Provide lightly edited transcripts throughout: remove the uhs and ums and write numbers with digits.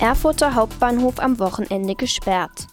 Erfurter Hauptbahnhof am Wochenende gesperrt.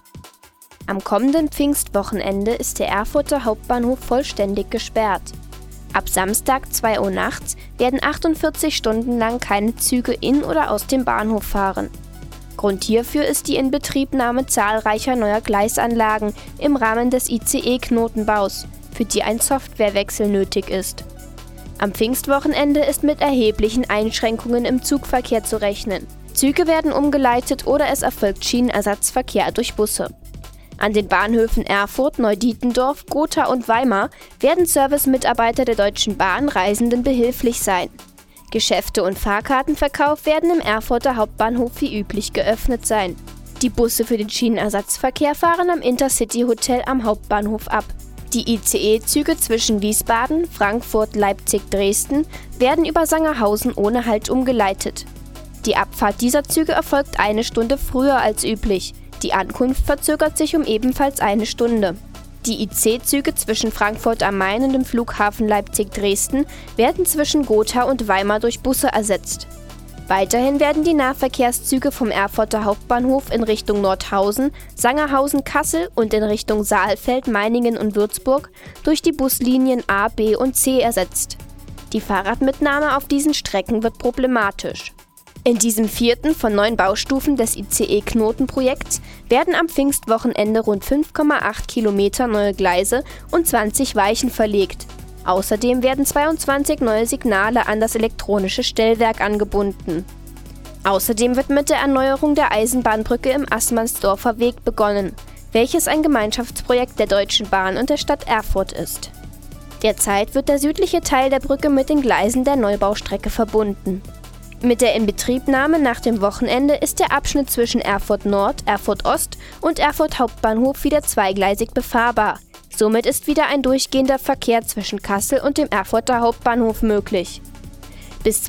Am kommenden Pfingstwochenende ist der Erfurter Hauptbahnhof vollständig gesperrt. Ab Samstag 2 Uhr nachts werden 48 Stunden lang keine Züge in oder aus dem Bahnhof fahren. Grund hierfür ist die Inbetriebnahme zahlreicher neuer Gleisanlagen im Rahmen des ICE-Knotenbaus, für die ein Softwarewechsel nötig ist. Am Pfingstwochenende ist mit erheblichen Einschränkungen im Zugverkehr zu rechnen. Züge werden umgeleitet oder es erfolgt Schienenersatzverkehr durch Busse. An den Bahnhöfen Erfurt, Neudietendorf, Gotha und Weimar werden Servicemitarbeiter der Deutschen Bahn Reisenden behilflich sein. Geschäfte und Fahrkartenverkauf werden im Erfurter Hauptbahnhof wie üblich geöffnet sein. Die Busse für den Schienenersatzverkehr fahren am Intercity Hotel am Hauptbahnhof ab. Die ICE-Züge zwischen Wiesbaden, Frankfurt, Leipzig, Dresden werden über Sangerhausen ohne Halt umgeleitet. Die Abfahrt dieser Züge erfolgt 1 Stunde früher als üblich. Die Ankunft verzögert sich um ebenfalls 1 Stunde. Die IC-Züge zwischen Frankfurt am Main und dem Flughafen Leipzig-Dresden werden zwischen Gotha und Weimar durch Busse ersetzt. Weiterhin werden die Nahverkehrszüge vom Erfurter Hauptbahnhof in Richtung Nordhausen, Sangerhausen, Kassel und in Richtung Saalfeld, Meiningen und Würzburg durch die Buslinien A, B und C ersetzt. Die Fahrradmitnahme auf diesen Strecken wird problematisch. In diesem 4. von 9 Baustufen des ICE-Knotenprojekts werden am Pfingstwochenende rund 5,8 Kilometer neue Gleise und 20 Weichen verlegt. Außerdem werden 22 neue Signale an das elektronische Stellwerk angebunden. Außerdem wird mit der Erneuerung der Eisenbahnbrücke im Assmannsdorfer Weg begonnen, welches ein Gemeinschaftsprojekt der Deutschen Bahn und der Stadt Erfurt ist. Derzeit wird der südliche Teil der Brücke mit den Gleisen der Neubaustrecke verbunden. Mit der Inbetriebnahme nach dem Wochenende ist der Abschnitt zwischen Erfurt Nord, Erfurt Ost und Erfurt Hauptbahnhof wieder zweigleisig befahrbar. Somit ist wieder ein durchgehender Verkehr zwischen Kassel und dem Erfurter Hauptbahnhof möglich. Bis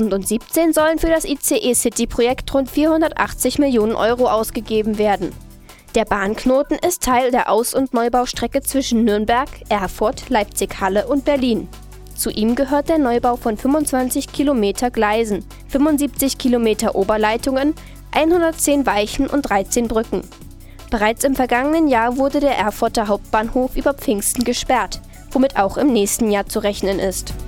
2017 sollen für das ICE-City-Projekt rund 480 Millionen Euro ausgegeben werden. Der Bahnknoten ist Teil der Aus- und Neubaustrecke zwischen Nürnberg, Erfurt, Leipzig-Halle und Berlin. Zu ihm gehört der Neubau von 25 Kilometer Gleisen, 75 Kilometer Oberleitungen, 110 Weichen und 13 Brücken. Bereits im vergangenen Jahr wurde der Erfurter Hauptbahnhof über Pfingsten gesperrt, womit auch im nächsten Jahr zu rechnen ist.